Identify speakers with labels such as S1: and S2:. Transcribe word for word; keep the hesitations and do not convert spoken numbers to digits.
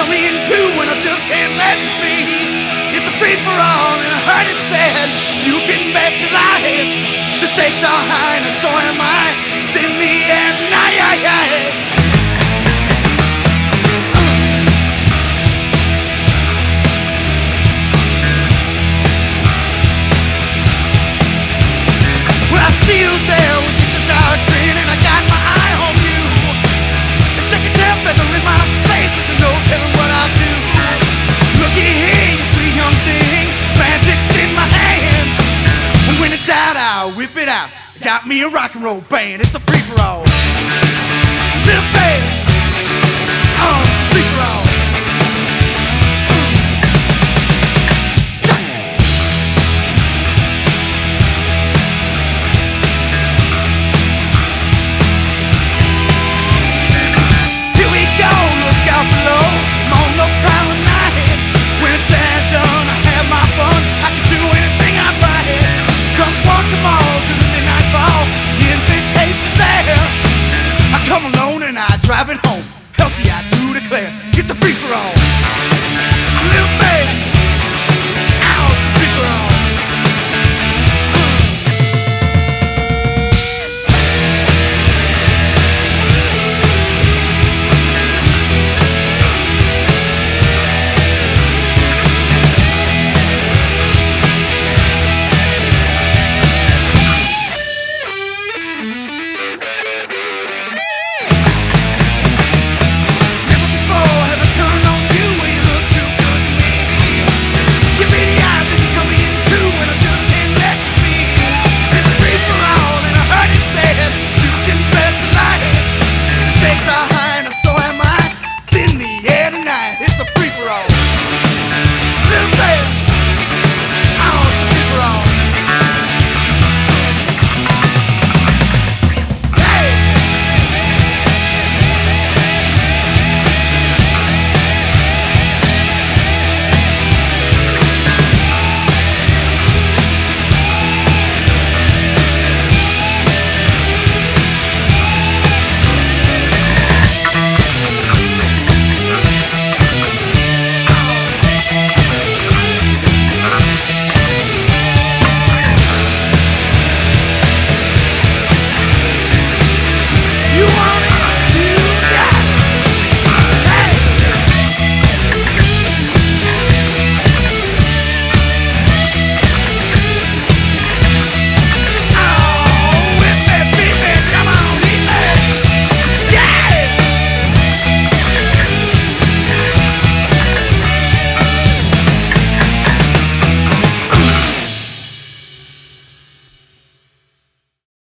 S1: cut me in two and I just can't let you be. It's a free for all and I heard it said you can bet your life the stakes are high and so am I. It's in the end, aye, aye, aye. See you there with your shower grin, and I got my eye on you. A shaky tail feather in my face, there's no telling what I'll do. Looky here, you sweet young thing, magic's in my hands. And when it's out, I'll whip it out. Got me a rock and roll band, it's a free for all. Little baby, oh, it's a free for all. Come alone and I drive it home. Healthy I do declare, it's a free for all.